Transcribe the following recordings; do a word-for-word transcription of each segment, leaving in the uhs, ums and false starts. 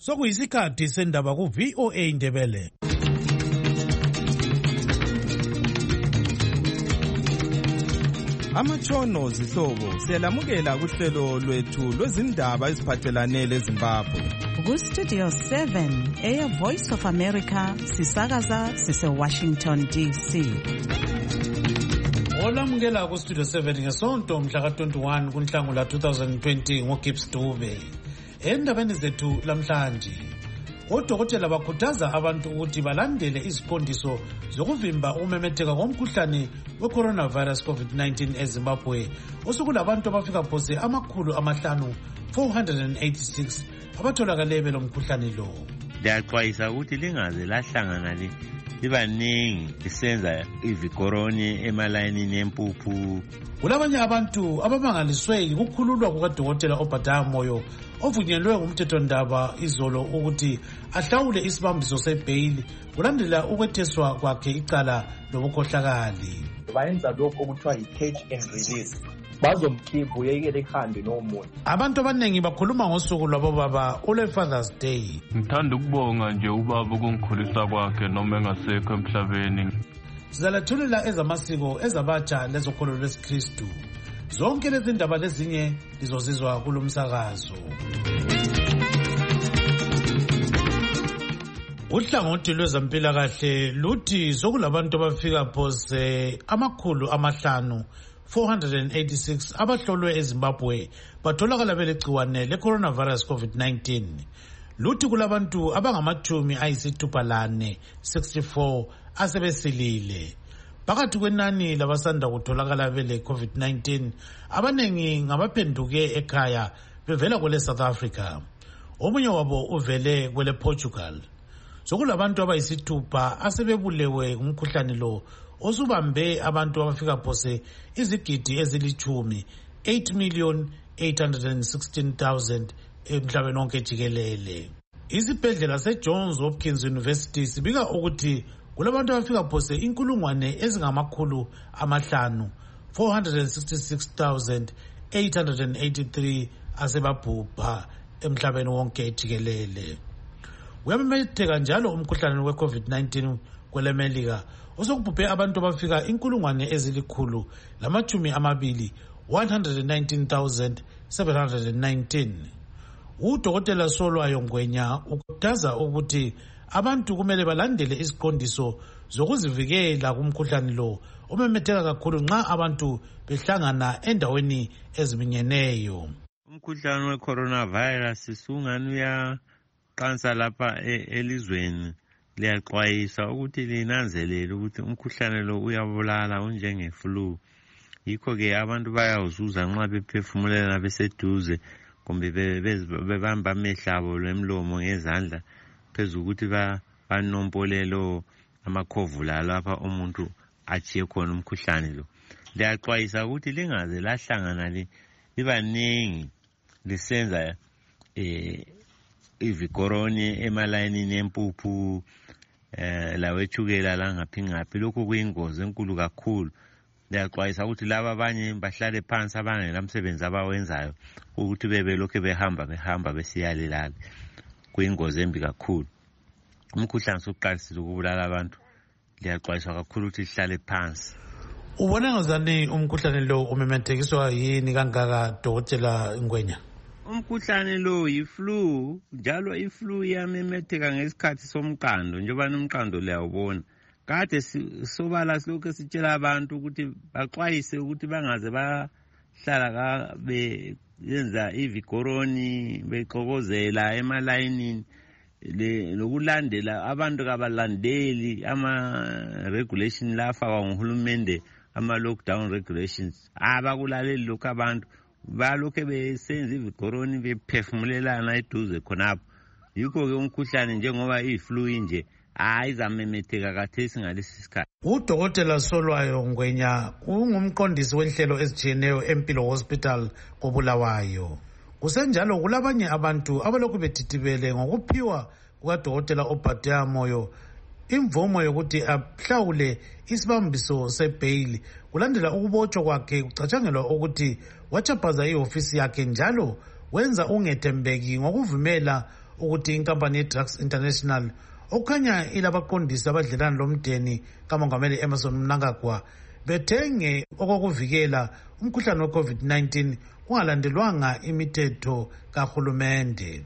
Sokuyisikhathi sendaba ku V O A Ndebele. Amatshono zihlobo siyalamukela kuhlelo lwethu lwezindaba eziphathelane leZimbabwe. Ku Studio seven eya Voice of America sisakaza sise Washington D C. Olamukela ku Studio seven ngesonto mhla ka twenty-one kuNhlangula two thousand twenty ngoGibbs Dube. Endabeni zethu lamhlanje, odokotela bakhuthaza abantu ukuthi balandele iziqondiso zokuvimba umemetheka komkhuhlane we-coronavirus COVID nineteen eZimbabwe. Osukulabantu abafika phose amakhulu amahlanu four hundred eighty-six abatholakale belomkhuhlane lo. Liyaxwayisa ukuthi lingaze lahlangana li libaningi lisenza ivikoroni emalayinini empuphu. Kulabanye abantu abamangaliswe ukukhululwa kukadokotela Obadiah Moyo ovunyelwe ngumthethondaba izolo ukuthi ahlawule isibambiso sebhail kulandela ukwetheswa kwakhe icala lobukhohlakali. Bayenza lokho okuthiwa yi-catch and release. Bazomkhipha uyekele ihambe nomuntu. Abantu abaningi bakhuluma ngosuku lwabobaba ole Father's Day. Ngithanda ukubonga nje ubaba ukungikhulisa kwakhe noma engasekho emhlabeni. Sizalethulela ezamasiko ezabatsha lezokholo lwesikristu. Zonke lezi ndaba lezinye lizozizwa kulomsakazo. Uhlangothi lwezempilakahle luthi sokulabantu abafika phose amakhulu amahlanu four hundred eighty-six abahlolwe eZimbabwe batholakala belegciwane le-coronavirus COVID nineteen. Luthi kulabantu abangamachumi ayisithupha lane sixty-four asebesilile. Phakathi kwenani labasanda kutholakala bele COVID nineteen, abanengi ngabaphenduke ekhaya bevela kwele South Africa. Omunye wabo uvele kwele Portugal. Sokulabantu abayisithupha asebebulewe umkhuhlane lo osubambe abantu abafika phose izigidi ezilichumi eight million eight hundred sixteen thousand emhlabeni wonke jikelele. Isibhedlela seJohns Hopkins University sibika ukuthi kulabantu abafika phose inkulungwane ezingamakhulu amahlanu four hundred sixty-six thousand eight hundred eighty-three asebabhubha emhlabeni wonke jikelele. Uyamemetheka njalo umkhuhlane we-COVID nineteen kwelemelika osokubhubhe abantu abafika inkulungwane ezilikhulu lamachumi amabili one hundred nineteen thousand seven hundred nineteen. Udokotela Solwayo Ngwenya ukhuthaza ukuthi abantu kumele balandele isiqondiso zokuzivikela kumkhuhlane lo omemetheka kakhulu nxa abantu behlangana endaweni eziminyeneyo. Umkhuhlane we-coronavirus sungani uyaqansa lapha elizweni. Liyaxwayisa ukuthi linanzelele ukuthi umkhuhlane lo uyabulala unjenge-flu. Yikho-ke abantu bayawuzuza nxa bephefumulela beseduze kumbe bebamba amehlo abo lwemlomo ngezandla phezu ukuthi banompolelo amakhovula lapha umuntu achiye khona umkhuhlane lo. Liyaxwayisa ukuthi lingaze lahlangana libaningi lisenza eh ivikoroni emalayinini empuphu eh lawethukela langaphi ngaphi. Lokho kuyingozi enkulu kakhulu. Liyaxwayisa ukuthi laba abanye bahlale phansi abangela umsebenzi abawenzayo ukuthi bebe lokho behamba behamba besiyalelala. Kuyingozi embi kakhulu. Umkhuhlane sokuqalisile ukubulala abantu. Liyaxwayisa kakhulu ukuthi lihlale phansi. Ubona ngazani umkhuhlane lo umemethekiswa yini kangaka Dokotela Ngwenya? Umkhuhlane lo yi-flu, njalo i-flu iyamemetheka ngesikhathi somqando njengoba umqando liyawubona. Kade sobala silokho sitshela abantu ukuthi baxwayise ukuthi bangaze bahlala beyenza ivikoroni bexokozela emalayinini lokulandela abantu kabalandeli ama-regulation lafakwa nguhulumende, ama-lockdown regulations. Abakulaleli lokhu abantu balokhe besenza ivikoroni bephefumulelana eduze khonapho. Yikho-ke umkhuhlane njengoba iyi-flu nje ayizamemetheka kathesi ngalesi sikhathi. Udokotela Solwayo Ngwenya ungumqondisi wenhlelo ezitshiyeneyo Empilo Hospital koBulawayo. Kusenjalo kulabanye abantu abalokhu betithibele ngokuphiwa kukadokotela Obadiah Moyo imvumo yokuthi ahlawule isibambiso sebhail kulandela ukubotshwa kwakhe kucatshangelwa ukuthi wachaphaza ihofisi yakhe njalo wenza ungethembeki ngokuvumela ukuthi inkampani ye-Drugs International okukhanya ilabaqondisi abadlelana lomdeni kamongameli Emmerson Mnangagwa bethenge okokuvikela umkhuhlane we-COVID nineteen kungalandelwanga imithetho kahulumende.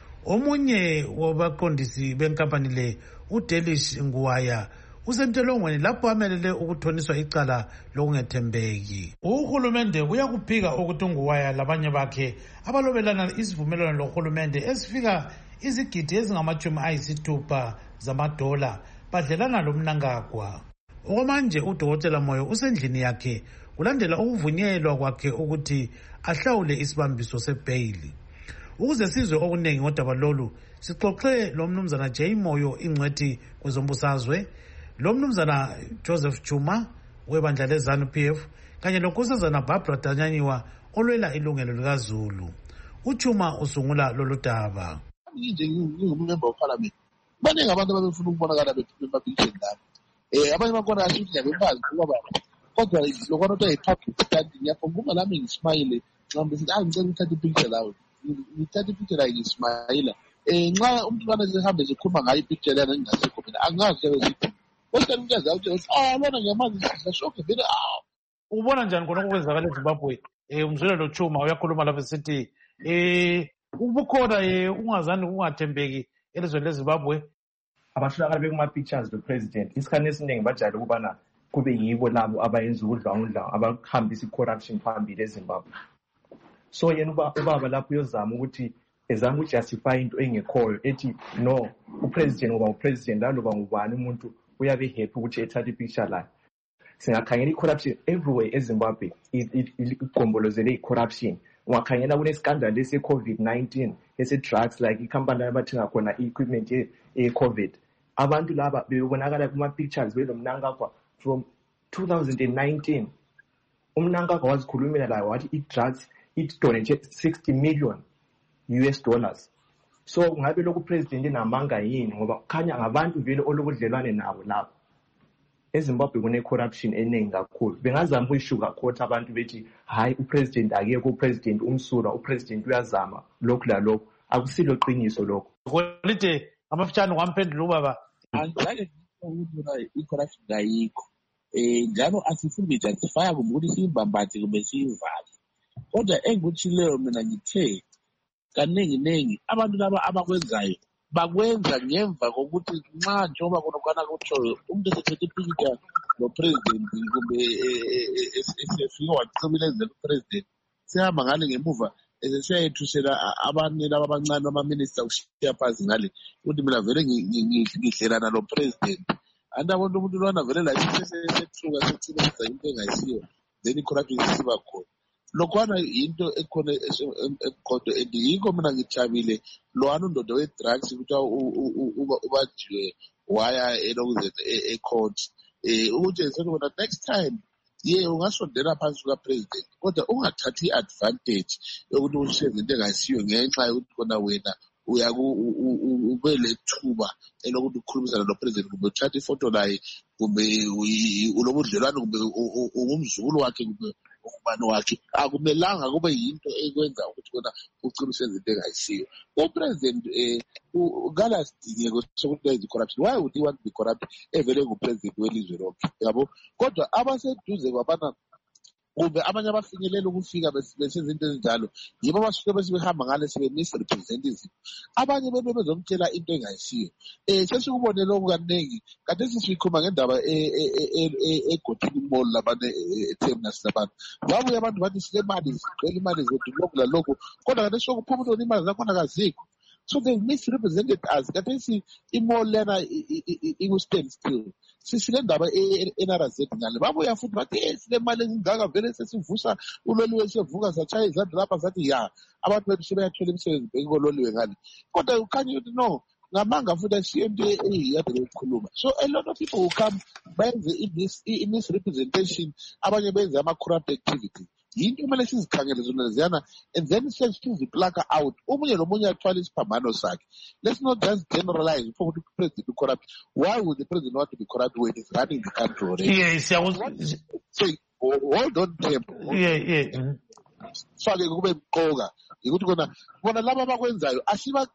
Omunye wabaqondisi benkampani le uDelish Nguwaya usentelongweni lapho amelele ukuthoniswa icala lokungethembeki. Uhulumende uyakuphika ukuthi uNguwaya labanye bakhe abalobelana isivumelwano lohulumende esifika izigidi ezingamachumi ayisithupha zamadola badlelana loMnangagwa. Okwamanje uDokotela Moyo usendlini yakhe kulandela ukuvunyelwa kwakhe ukuthi ahlawule isibambiso sebhayili. Ukuze sizwe okuningi ngodaba lolu sixoxe lo mnumzana J Moyo ingcwethi kwezombusazwe, lo mnumzana Joseph Chuma webandla leZANU P F kanye lonkosazana Barbara Danyanyiwa olwela ilungelo likaZulu. Uchuma usungula lolu daba. Nje ngingumember of parliament. Baningi abantu abafuna ukubonakala bephiphile lapha. Eh abanye bakhona asithi nyabebazi ngoba kodwa lokho into eyipublic standing yakho ngoba lami ngismile ngihambe sithi ah ngicela ukuthatha ipicture lawo. Ngithatha ipicture la ngismile. Eh nxa umuntu kana sehambe ekhuluma ngayo ipicture lena ngingasekho mina angazi ukuthi kodwa ngiyazi ukuthi ah lona ngiyamazi sishokhe vele ah. Ubona njani khona okwenzakala eZimbabwe? Eh umzwelo Chuma uyakhuluma lapha sithi eh ubukhona eh ungazani ungathembeki elizweni leZimbabwe. Abashaka bekuma pictures the president isikhane esiningi bajayele ukubana kube yibo labo abayenza ukudlawudlawa abahambisa corruption phambili eZimbabwe. So yena uba ubaba lapho uyozama ukuthi ezama ukujustify into engekhoyo ethi no upresident ngoba upresident laloba ngubani umuntu uyabe happy ukuthi ethathe ipicture la. Singakhangela icorruption everywhere eZimbabwe igombolozele icorruption. Ungakhangela kunescandal ese COVID nineteen ese drugs like icompany abathenga khona equipment ye COVID. Abantu laba bebonakala kuma pictures beloMnangagwa from two thousand nineteen. uMnangagwa wazikhulumela la wathi i-drugs it donated sixty million U S dollars. So ngabe lokhu president enamanga yini ngoba kukhanya ngabantu vele olokudlelwane nabo lapho. eZimbabwe kune corruption eningi kakhulu. Bengazama ukuyishuka khotha abantu bethi hayi upresident akekho upresident umsura upresident uyazama lokhu la lokhu akusilo qiniso lokho. Kolide amafitshane kwamphendula ubaba angeke ukuthi icorruption ayikho. Eh njalo asifuni justify ukuthi simbambathe kumbe sivale. Kodwa enguthi leyo mina ngithe kaningi ningi abantu laba abakwenzayo bakwenza ngemva kokuthi nxa njengoba konokana kutsho umuntu esethethe ipicture lo president kumbe esefika wacibelezela upresident sihamba ngale ngemuva esesiyayethusela abantu laba abancane ama-minister kushiya phansi ngale ukuthi mina vele ngidlelana lo president andabona umuntu lwana vele la sesethuka sethibeza into engayisiyo then icorruption isiba khona. Lokwana into ekhona eqodo endiyiko mina ngijabile lowana undodo we-drugs ukuthi ubajiwe waya elokuzenza e-court um ukuthi esekhona next time ye ungasondela phansi kukapresident kodwa ungathathi i-advantage yokuthi ushenze into engayisiyo ngenxa yokuthi khona wena ube lethuba elokuthi ukhulumisana nopresident kumbe uthathe ifoto laye kumbe ulobudlelwane kumbe ungumzukulu wakhe kumbe ubani wakhe akumelanga kube yinto ekwenza ukuthi kona ugcina usenza into engayisiyo. Upresident um kalasidingeko sokuthi wenze i-corruption. Why would he want to be corrupt evele ngupresident welizwe lonke yabo? Kodwa abaseduze kwabana kumbe abanye abafinyelela ukufika besenza into ezinjalo yibo abasuke bese behamba ngale sebe-misrepresent izinto. Abanye bebe bezomtshela into engayisiyo. Um sesikubone lokhu kaningi kade sisikhuluma ngendaba egodini mall labane eterminus labantu babuye abantu bathi silemali zigcwele imali zethu lokhu lalokhu kodwa kade sokuphuma ukuthi imali zakhona kazikho. So they misrepresented us. Kade si imall lena iku-stand still. Sisile ndaba enarazeti ngale babuya futhi bathi silemali ezingaka vele sesivusa uloliwe sevuka satshaya izandla lapha zathi ya abantu bethu sebeyathola imisebenzi bekololiwe ngale kodwa ukhanya ukuthi no ngamanga futhi asiyo into eyiyade bekhuluma. So a lot of people will come benze i-misrepresentation abanye benze ama-corrupt activity. Yinto kumele sizikhangele zona leziyana and then siziplaka out omunye nomunye athwala isiphambano sakhe. Let's not just generalize for the president to corrupt. Why would the president want to be corrupt when he's running the country already? Yes, I was say hold on temp. Yeah, yeah. Fake kube mqoka ukuthi kona bona laba abakwenzayo asiba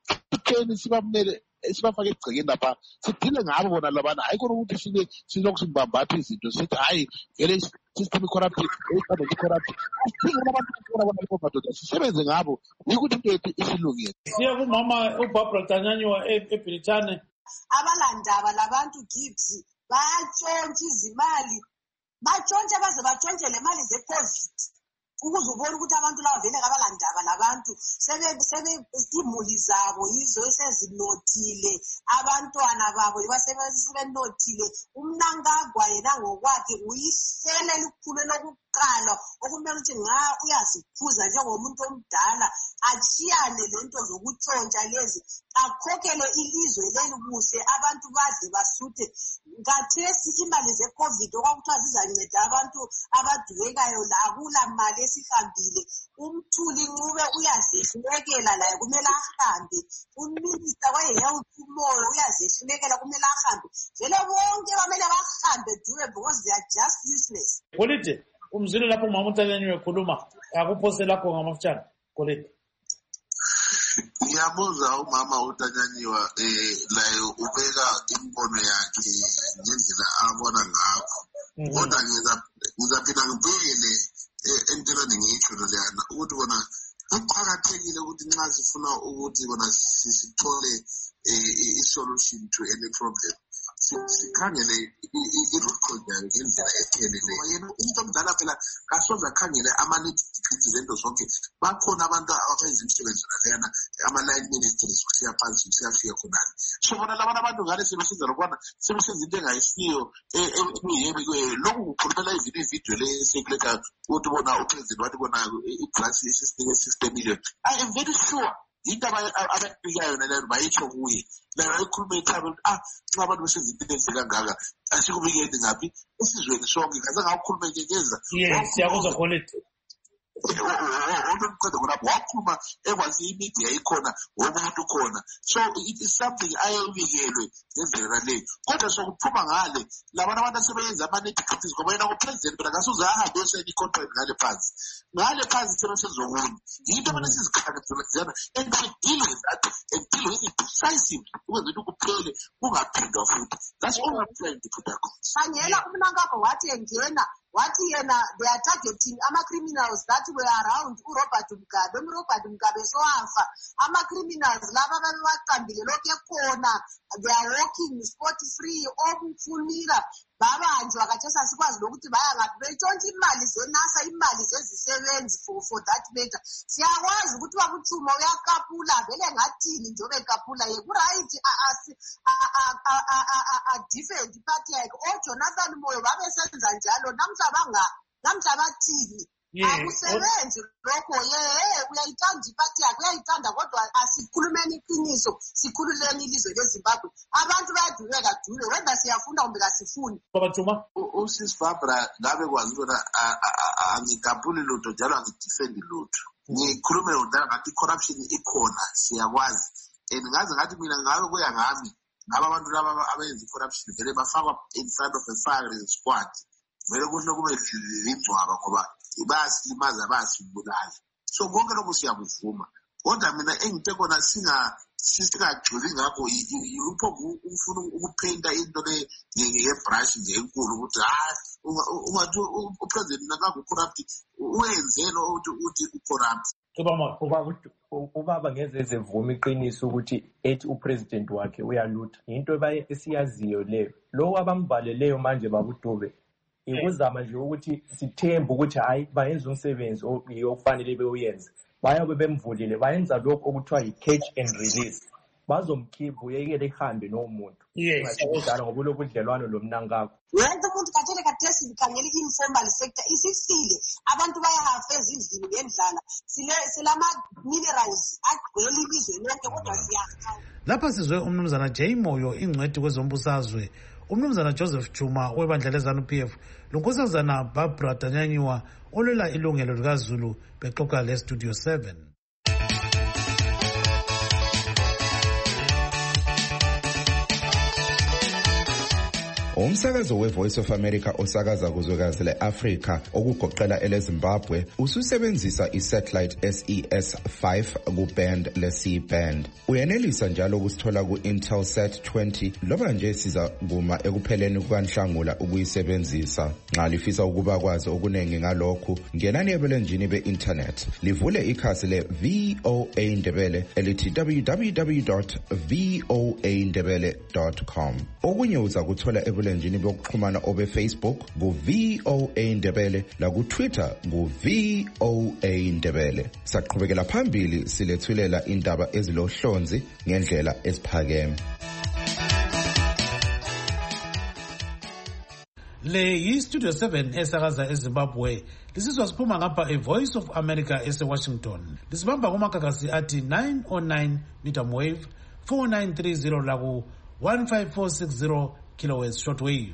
sibapeni sibamnele sibafake egcekeni lapha sidile ngabo bona labana hayi khona ukuthi sine sizoku simbambatha izinto sithi hayi vele system corrupt eyikade corrupt singena abantu bona bona lapho madoda sisebenze ngabo ukuthi into yethu isilungile. Siya kumama uBarbara Tanyanywa eBritane. Abalandaba labantu Gibbs bayatshontsha izimali batshontsha baze batshontshe le mali ze-COVID ukuze ubone ukuthi abantu laba vele kabalandaba labantu sebe sebe imuli zabo yizo esezinothile abantwana babo basebenothile. Umnankagwa yena ngokwakhe uyihlele elikhulu lokuqala okumele ukuthi nga uyaziphuza njengomuntu omdala achiyane lento zokutshontsha lezi akhokhele ilizwe leli kuhle abantu badle basuthe. Ngathesi imali ze-COVID okwakuthiwa zizanceda abantu abadubekayo la akula mali esihambile. Umthuli Ncube uyazehlulekela laye kumele ahambe. Uminister we-health umoyo uyazehlulekela kumele ahambe. Vele bonke bamele bahambe dube because they are just useless. Kolide umzile lapho umama uTanyanywa ekhuluma akuphose lakho ngamafutshane Kolide. Ngiyabuza umama uTanyanywa eh la ubeka imbono yakhe ngendlela abona ngakho. Kodwa ngizaphinda ngibuyele entweni ngiyitsho leyana ukuthi bona kuqhakathekile ukuthi nxa sifuna ukuthi bona sithole i-solution to any problem sikhangele i-root cause ngendlela epheleleyo. Yena umuntu omdala phela kasoze akhangele ama-nitty-gritty zento zonke. Bakhona abantu abayenza imisebenzi leyana ama-line ministries kusiya phansi kusiyafika khonale. So bona labana abantu ngale sebesenza lokubana sebesenza into engayisiyo emiyemi lokhu kukhulumela izinto ividiyo lesekuleka ukuthi bona upresident wathi bona i-plus isisitike sixty million. I am very sure into abafikayo naleyo bayitsho kuye nayo ikhulume ekhaya ah nxa abantu besenza into ezikangaka asikubikeni ngaphi esizweni sonke kaze ngakhulume ngekeza. Yes siyakuzwa Kolide. Unomqondo kulapho wakhuluma ekwazi imedia ikhona womuntu khona. So it is something ayebikelwe ngendlela leyo. Kodwa sokuphuma ngale labana abantu asebenza ama-nitty-gritty ngoba yena upresident phela ngasuze ahambe yosena i-contract ngale phansi ngale phansi sebesezokunye yinto abana sizikhangelana and we deal with that and deal with it decisively ukwenzela ukuphele kungaphindwa futhi. That's all I'm trying to put across. Khangela umnankakho wathi engena wathi yena they are targeting ama-criminals that were around uRobert Mugabe. uRobert Mugabe sowafa ama-criminals laba babaqambile lokhu ekhona they are walking spot free obufunira babanjwa kathesa asikwazi lokuthi baya ngaphi betshontsha imali zenasa imali zezisebenzi for for that matter. Siyakwazi ukuthi bakuthuma uyakapula vele ngathini njobe kapula yekuright a defend party yakhe oJonathan Moyo babesenza njalo namhla banga namhla bathini akusebenzi lokho ye uyayithanda iphathi yakhe uyayithanda kodwa asikhulumeni iqiniso sikhululeni ilizwe leZimbabwe abantu bayadubeka dube wena siyafunda kumbe kasifuni. Baba Juma uSis Barbara ngabe kwazi bona angikapuli lutho njalo angidefend lutho. Ngikhulume udala ngathi corruption ikhona siyakwazi and ngaze ngathi mina ngabe kuya ngami ngaba abantu laba abenza corruption vele bafakwa in front of a firing squad vele kuhle kube lincwaba ngoba ibasilimaza basibulala. So konke lokho siyakuvuma kodwa mina engithe kona singa sisingagculi ngakho yilupho ufuna ukuphenda into le ngebrush nje enkulu ukuthi hayi ungathi upresident nakho corrupt wenzelo ukuthi ucorrupt. Ubaba ngeze ezevuma iqiniso ukuthi ethi upresident wakhe uyalutha into esiyaziyo leyo. Lo abambaleleyo manje babudube ikuzama nje ukuthi sithembe ukuthi hayi bayenza umsebenzi ofanele beyenze bayabe bemvulile bayenza lokho okuthiwa yi-catch and release bazomkhipha uyekele ehambe nomuntu. Yes njalo ngoba lokudlelwano lomnankakho wonke umuntu kathele kathesi likhangela i-informal sector isifile abantu bayahafa ezindlini ngendlala silama-minerals agcwele ilizwe lonke kodwa siyahafa. Lapha sizwe umnumzana Jay Moyo ingcwethi kwezombusazwe, umnumzana Joseph Chuma webandla leZANU P F, lonkosazana Barbara Tanyanywa olwela ilungelo likaZulu bexoxa leStudio seven. Ungumsakazo we-Voice of America osakaza kuzwekazi le-Afrika okugoqela ele-Zimbabwe ususebenzisa i-satellite S E S five ku-band le-C-band. Uyenelisa njalo ukusithola ku-Intelsat twenty loba nje siza kuma ekupheleni kukaNhlangula ukuyisebenzisa. Nxa lifisa ukuba kwazi okuningi ngalokhu, ngenani ebulenjini be-internet. Livule ikhasi le-V O A Ndebele elithi w w w dot v o a ndebele dot com. Okunye uza kuthola ebulenjini bokuxhumana obe Facebook ku-V O A Ndebele la ku-Twitter ku-V O A Ndebele. Saqhubekela phambili silethulela indaba ezilohlonzi ngendlela esiphakeme. Le yi-Studio seven esakaza eZimbabwe. Lisizwa siphuma ngapha e-Voice of America ese-Washington. Lisibamba kumakakasi athi nine oh nine medium wave, four nine three zero laku one five four six zero kilohertz shortwave.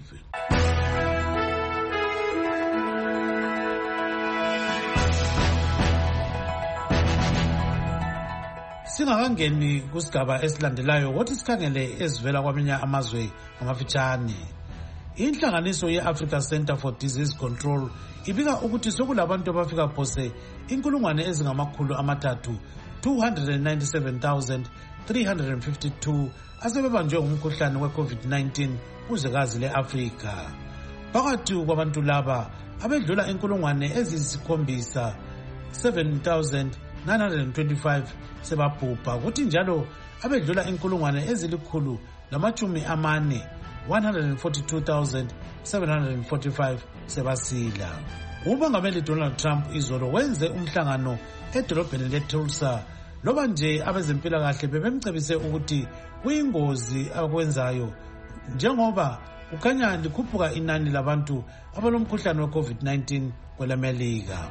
Singakangeni kusigaba esilandelayo wothi sikhangele ezivela kwamanye amazwe ngamafitshane. Inhlanganiso ye-Africa Center for Disease Control ibika ukuthi sokulabantu abafika phose inkulungwane ezingamakhulu amathathu two hundred ninety-seven thousand three hundred fifty-two asebebanjwe ngumkhuhlane we-COVID nineteen kuzwekazi le-Afrika. Phakathi kwabantu laba abedlula inkulungwane eziyisikhombisa seven thousand nine hundred twenty-five sebabhubha, kuthi njalo abedlula inkulungwane ezilikhulu lamachumi amane one hundred forty-two thousand seven hundred forty-five sebasila. Umongameli Donald Trump izolo wenze umhlangano edolobheni leTulsa loba nje abezempilakahle bebemcebise ukuthi kuyingozi akwenzayo njengoba kukhanya likhuphuka inani labantu abalomkhuhlane we-COVID nineteen kwelemelika.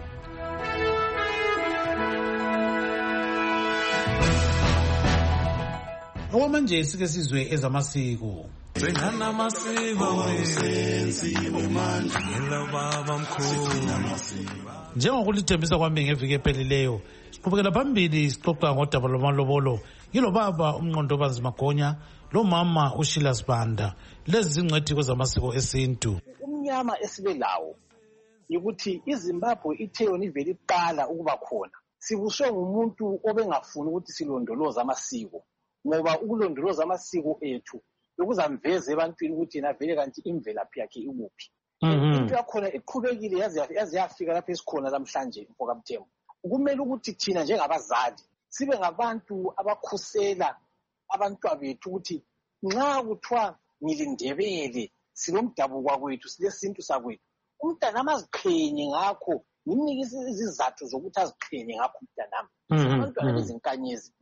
Okwamanje sike sizwe ezamasiko. Sengana masiko sensiwe manje ngelobaba mkhulu. Njengokulithembisa kwami ngeviki ephelileyo, siqhubekela phambili sixoxa ngodaba lwamalobolo yilo baba uMnqondo Banzimagonya lo mama uShila Sibanda. Lezi zingcwethi kwezamasiko esintu. Umnyama esibe lawo ukuthi iZimbabwe ithe yona ivele iqala ukuba khona. Sibuswe ngumuntu obengafuni ukuthi silondoloze amasiko, ngoba ukulondoloza amasiko ethu ukuzamveza ebantwini ukuthi yena vele kanti imvelaphi yakhe ikuphi. Into yakhona iqhubekile yaze yafika lapho esikhona namhlanje mfokamthembu. Kumele ukuthi thina njengabazali sibe ngabantu abakhusela abantwana bethu ukuthi nxa kuthiwa ngilindebele sinomdabuko kwethu silesintu sakwethu, umntana amaziqhenye ngakho, nimnike izizathu zokuthi aziqhenye ngakho umntanami. Abantwana bezinkanyezi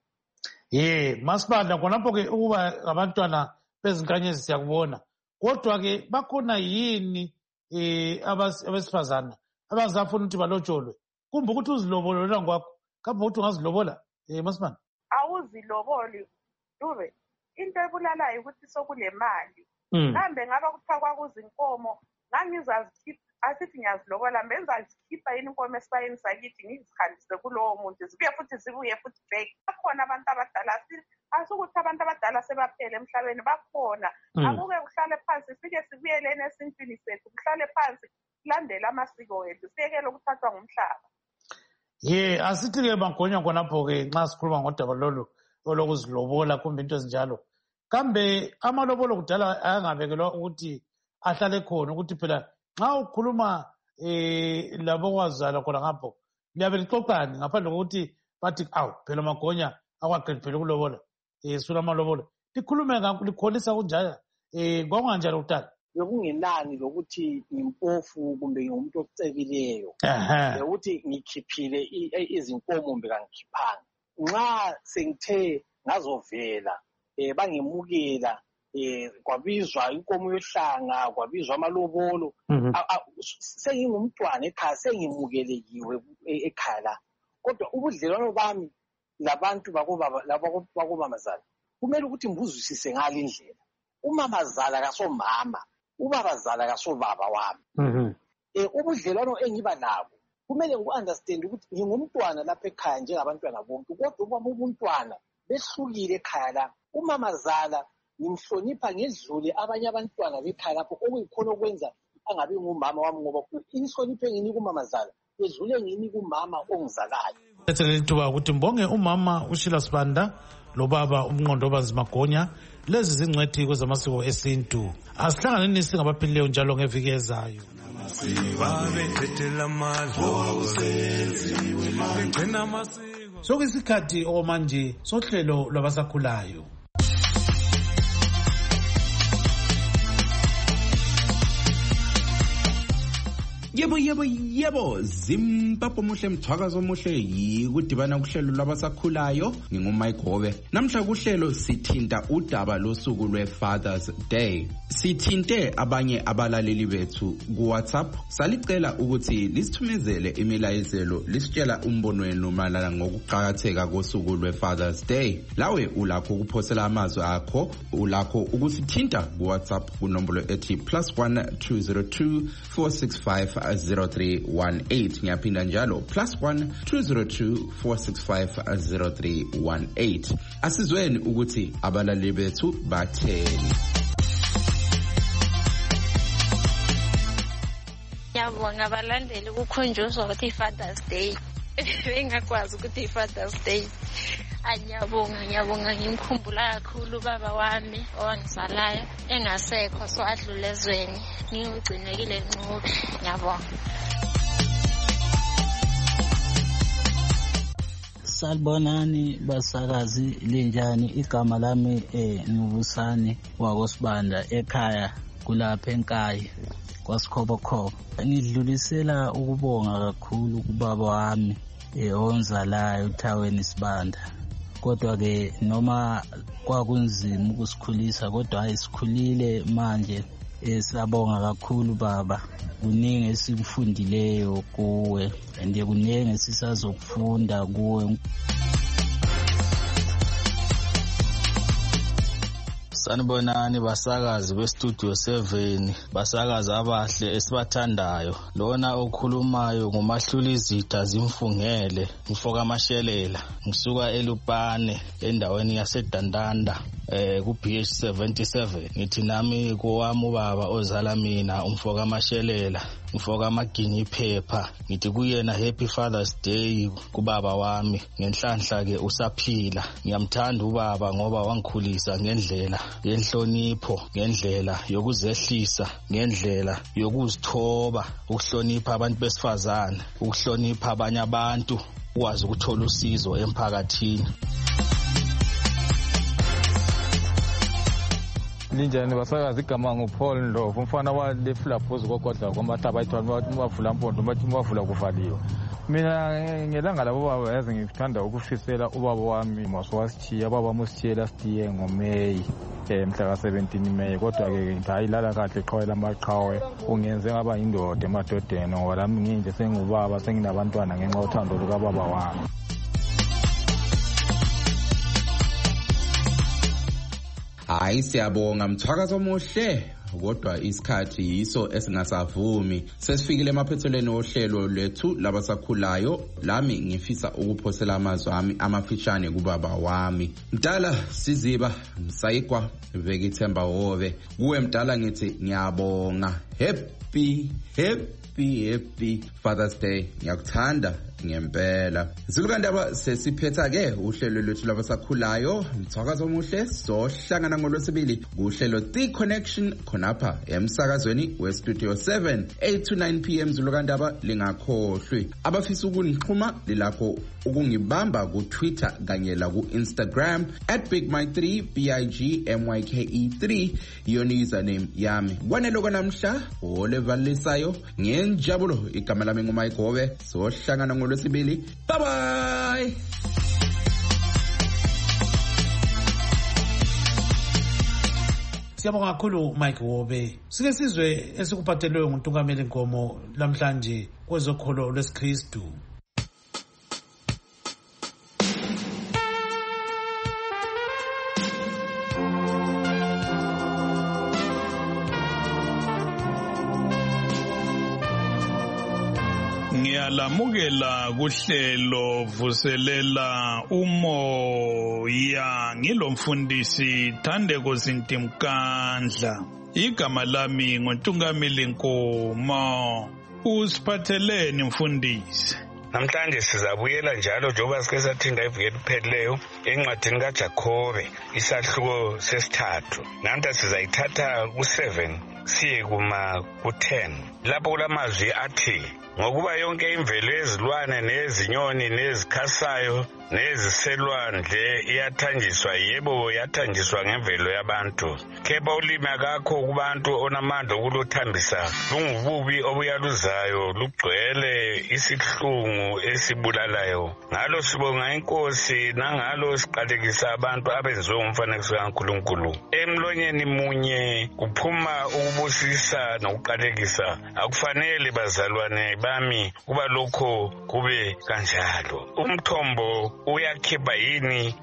ye masibanda khonapho ke ukuba abantwana bezinkanyezi siyakubona, kodwa ke bakhona yini eh abesifazana abazafuna ukuthi balotsholwe? Kumbe ukuthi uzilobolola ngakho kambe ukuthi ungazilobola eh masibanda? Awuziloboli Dube, into ebulalayo ukuthi sokulemali. Kambe ngaba kuthiwa kwakuzinkomo ngangizazikhipha, asithi ngiyazilobola mbenza zikhipha yini inkomo esifayeni sakithi ngizihambise kulowo muntu zibuye futhi zibuye futhi back. Bakhona abantu abadala, asukuthi abantu abadala sebaphele emhlabeni, bakhona. Akuke kuhlale phansi sike sibuyelene esintwini sethu, kuhlale phansi silandele amasiko ethu, siyekele ukuthathwa ngumhlaba. Ye asithi ke Magonya khonapho ke nxa sikhuluma ngodaba lolu olokuzilobola kumbe into ezinjalo, kambe amalobolo kudala ayangabekelwa ukuthi ahlale khona, ukuthi phela nxa ukhuluma eh labo kwazala khona ngapho liyabe lixoxani ngaphandle kokuthi bathi awu phela Magonya akwaqedi phela ukulobola eh sula amalobolo likhulume ngakho likholisa kunjalo eh kwakunganjalo kudala. Bekungenani lokuthi ngimpofu kumbe ngumuntu ocekileyo ukuthi ngikhiphile izinkomo mbe kangikhiphanga. Nxa sengithe ngazovela eh bangimukela eh kwabizwa inkomo yohlanga, kwabizwa amalobolo, sengingumntwana ekhaya, sengimukelekiwe ekhaya la. Kodwa ubudlelwano bami labantu bakubaba labo bakubamazala kumele ukuthi mbuzwisise ngale indlela. Umamazala kasomama, ubabazala kasobaba wami. Eh ubudlelwano engiba nabo kumele ngu-understand ukuthi ngingumntwana lapha ekhaya njengabantwana bonke, kodwa uma ubuntwana behlukile ekhaya la. Umamazala ngimhlonipha ngedlule abanye abantwana bekhaya lapho okuyikhona okwenza angabi ngumama wami ngoba inhlonipho enginika umamazala edlule nginika umama ongizalayo. Ethelele ithuba ukuthi mbonge umama uShila Sibanda lobaba uMnqondobazi Magonya, lezi zingcwethi kwezamasiko esintu. Asihlanganeni singabaphilileyo njalo ngeviki ezayo. Sokuyisikhathi okwamanje sohlelo lwabasakhulayo. Yebo yebo yebo Zimbabwe muhle mthwakazo muhle yikudibana kuhlelo lwabasakhulayo. Ngingumike Hobe. Namhla kuhlelo sithinta udaba losuku lweFathers Day. Sithinte abanye abalaleli bethu ku WhatsApp salicela ukuthi lisithumezele imilayezelo lisitshela umbono wenu malana ngokuqhakatheka kosuku lweFathers Day. Lawe ulakho ukuphosela amazwi akho, ulakho ukusithinta ku WhatsApp kunombolo ethi plus one two zero two four six five zero three one eight. Ngiyaphinda njalo plus one two zero two four six five zero three one eight. Asizweni ukuthi abalali bethu batheni. Ngiyabonga abalandeli ukukhunjuzwa ukuthi iFathers Day bengakwazi ukuthi iFathers Day. Anyabonga ngiyabonga ngimkhumbula kakhulu baba wami owangizalayo engasekho so adlule ezweni ngiyugcinekile Ncube. Ngiyabonga. Salibonani basakazi linjani, igama lami eh Nubusani wakosibanda ekhaya kulapha eNkayi kwaSikhobokhobo. Ngidlulisela ukubonga kakhulu kubaba wami eh onzalayo uThaweni Sibanda. Kodwa ke noma kwakunzima ukusikhulisa kodwa ayisikhulile manje. Siyabonga kakhulu baba, kuningi esikufundileyo kuwe ande kuningi esisazokufunda kuwe. Sanibonani basakazi bestudio seven, basakazi abahle esibathandayo. Lona okhulumayo nguMahluli Izitha Zimfungele, Mfoka Amashelela, ngisuka eLupane endaweni yaseDandanda eh ku B H seventy-seven. Ngithi nami kowami ubaba ozala mina uMfoka Amashelela, Mfoka Maginyi Phepha, ngithi kuyena Happy Father's Day kubaba wami. Ngenhlanhla ke usaphila. Ngiyamthanda ubaba ngoba wangikhulisa ngendlela yenhlonipho, ngendlela yokuzehlisa, ngendlela yokuzithoba, ukuhlonipha abantu besifazane, ukuhlonipha abanye abantu, ukwazi ukuthola usizo emphakathini. Linjani basakazi, igama nguPaul Ndlovu, umfana walefula phuzu kokodla kwamahlaba ayithwala umavula mpondo bathi umavula kuvaliwe. Mina ngelanga labo baba yazi ngithanda ukufisela ubaba wami maswasithiya, baba musithiyela sitiye ngoMeyi mhla ka seventeen May. Kodwa ke ngayilala kahle qhawela amaqhawe ungenze ngaba indoda emadodeni ngoba lami nginje sengubaba senginabantwana ngenxa yothando lukababa wami. Hayi siyabonga mthwakazo omuhle, kodwa isikhathi yiso esingasavumi. Sesifikile emaphethelweni ohlelo lethu labasakhulayo. Lami ngifisa ukuphosela amazwi ami amafishane kubaba wami. Mdala Siziba Msayigwa Vekithemba Hobe. Kuwe mdala ngithi ngiyabonga. Happy happy happy Father's Day. Ngiyakuthanda ngempela. Zilukandaba sesiphetha ke uhlelo lwethu labasakhulayo. Mthwakazo omuhle sohlangana ngolwesibili kuhlelo The Connection khonapha emsakazweni we Studio seven eight to nine p m Zilukandaba. Lingakhohlwi abafisa ukunixhuma lilakho ukungibamba ku Twitter kanye la ku Instagram at big mike three b i g m y k e three yona username yami. Kwanelo kwanamhla olevalisayo ngenjabulo, igama lami nguMike Hobe. Sohlangana ngolwesibili. Bye bye. Siyabonga kakhulu Mike Hobe. Sike sizwe esikuphathelwe nguNtungameli Nkomo lamhlanje kwezokholo lwesiKristu. Ngiyalamukela kuhlelo vuselela umoya. ngilomfundisi Thandeko Zintimkandla. Igama lami nguNtungamili Nkomo. Usiphatheleni mfundisi? Namhlanje sizabuyela njalo njengoba sike sathinda iviki eliphelileyo encwadini kaJakhobe isahluko sesithathu. Namhla sizayithatha ku-seven siye kuma ku-ten. Lapho kulamazwi athi, ngokuba yonke imvelo yezilwane nezinyoni nezikhasayo neziselwandle iyathanjiswa, yebo yathanjiswa ngemvelo yabantu. Kepha ulimi akakho kubantu onamandla okuluthambisa, lungububi obuyaluzayo, lugcwele isihlungu esibulalayo. Ngalo sibonga inkosi, nangalo siqalekisa abantu abenziwe ngomfanekiso kaNkulunkulu. Emlonyeni munye kuphuma ukubusisa nokuqalekisa. Akufanele bazalwane bami kuba lokho kube kanjalo. Umthombo uyakhipha yini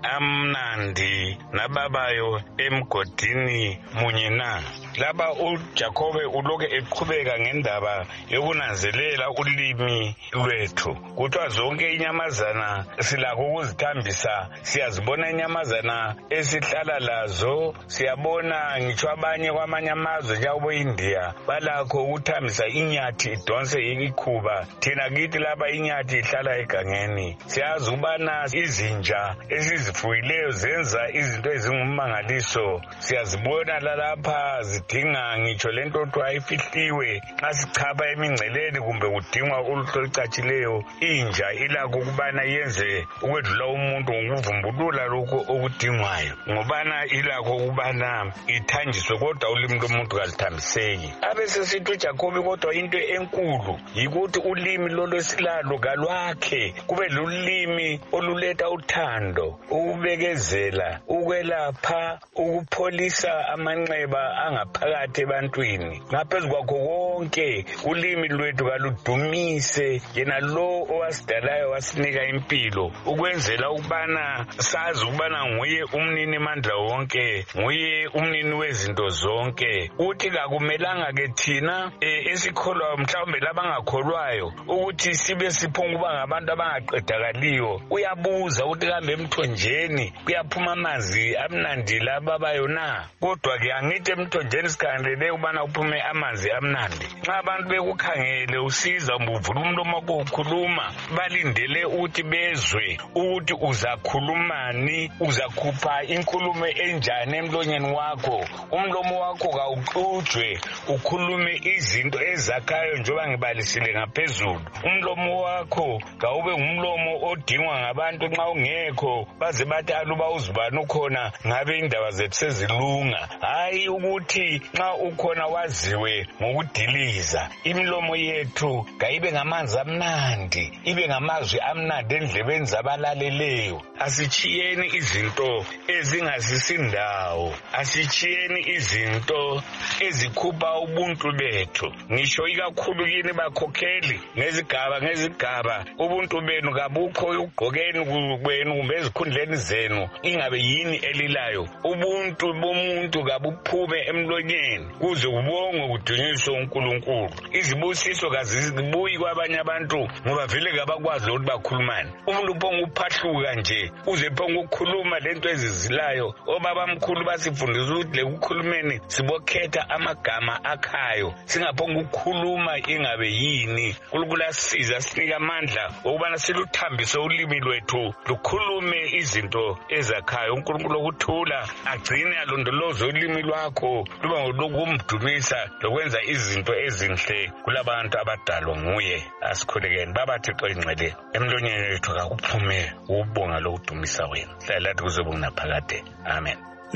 amnandi nababayo emgodini munye na? Laba uJakhobe uloke eqhubeka ngendaba yokunanzelela ulimi lwethu. Kuthiwa zonke inyamazana silakho ukuzithambisa, siyazibona inyamazana esihlala lazo, siyabona ngitsho abanye kwamanye amazwe njengobo India balakho ukuthambisa inyathi idonse ikhuba. Thina kithi lapha inyathi ihlala egangeni. Siyazi ukubana izinja esizifuyileyo zenza izinto ezingummangaliso. Siyazibona lalapha zidinga ngitsho lento othiwa ifihliwe. Xa sichapha emingceleni kumbe kudingwa uluhlu olucatshileyo, inja ilakho ukubana yenze ukwedlula umuntu ngokuvumbulula lokho okudingwayo, ngobana ilakho ukubana ithanjiswe, kodwa ulimi lomuntu kalithambiseki. Abesesithi uJakhobe kodwa into enkulu yikuthi ulimi lolwesilalo kalwakhe kube lulimi oluletha uthando, ukubekezela, ukwelapha, ukupholisa amanxeba angaphakathi ebantwini. Ngaphezu kwakho konke ulimi lwethu kaludumise yena lo owasidalayo wasinika impilo, ukwenzela ukubana sazi ukubana nguye umnini mandla wonke, nguye umnini wezinto zonke. Uthi kakumelanga ke thina esikholwayo mhlawumbe labangakholwayo ukuthi sibe siphunga ukuba ngabantu abangaqedakaliyo. Uyabuza ukuthi kambe emthonjeni kuyaphuma amanzi amnandi lababayo na? Kodwa ke angithi emthonjeni sikhangelele ukubana kuphume amanzi amnandi. Nxa abantu bekukhangele usiza mbuvula umlomo wakho ukhuluma, balindele ukuthi bezwe ukuthi uzakhulumani, uzakhupha inkulumo enjani emlonyeni wakho. Umlomo wakho kawuxujwe ukhulume izinto ezakhayo njengoba ngibalisile ngaphezulu. Umlomo wakho kawube ngumlomo odingwa ngabantu nxa ungekho baze bathi aluba uzibani ukhona ngabe indaba zethu sezilunga. Hayi ukuthi nxa ukhona waziwe ngokudiliza. Imilomo yethu kayibe ngamanzi amnandi, ibe ngamazwi amnandi endlebeni zabalaleleyo. Asichiyeni izinto ezingasisindawo, asichiyeni izinto ezikhupha ubuntu bethu. Ngisho ikakhulu kini bakhokheli ngezigaba ngezigaba, ubuntu benu kabukho ugqokeni kwenu kumbe ezikhundleni zenu, ingabe yini elilayo. Ubuntu bomuntu kabuphume emlonyeni kuze kubongwe kudunyiswe uNkulunkulu. Izibusiso kazibuyi kwabanye abantu ngoba vele kabakwazi ukuthi bakhulumane. Umuntu uphonga uphahluka nje uze phonga ukukhuluma lento ezizilayo. Obabamkhulu basifundisa ukuthi lekukhulumeni sibokhetha amagama akhayo, singaphonga ukukhuluma ingabe yini. uNkulunkulu asiza sinika amandla ukubana siluthambise ulimi lwethu lukhulume izinto ezakhayo. uNkulunkulu okuthula agcine alondoloze ulimi lwakho luba ngolokumdumisa lokwenza izinto ezinhle kulabantu abadalwa nguye. Asikhulekeni baba Thixo ingcwele, emlonyeni wethu kakuphume ukubonga lokudumisa wena. Hlala lathi kuze kungaphakade. Amen.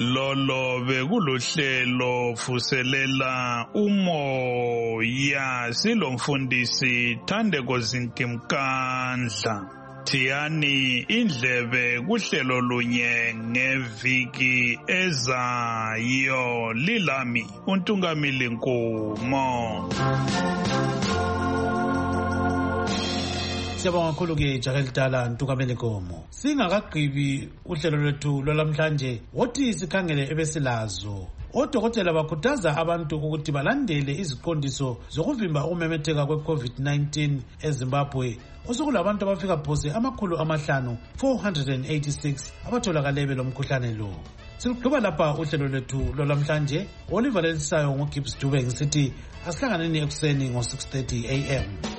Lolo bekuluhlelo vuselela umoya, silomfundisi Thandeko Zintimkandla. Thiyani indlebe kuhlelo lunye ngeviki ezayo. Lilami uNtungamili Nkomo. Siyabonga kakhulu ke Jakelitala Ntukamele Komo. Singakagqibi uhlelo lwethu lwalamhlanje wothi sikhangele ebesilazo. Odokotela bakhuthaza abantu ukuthi balandele iziqondiso zokuvimba ukumemetheka kwe-COVID nineteen eZimbabwe. Osokulabantu abafika phose amakhulu amahlanu four hundred eighty-six abatholakale belomkhuhlane lo. Siluqhuba lapha uhlelo lwethu lwalamhlanje. Oliver Lensayo ngoGibbs Dube ngisithi asihlanganeni ekuseni ngo six thirty a m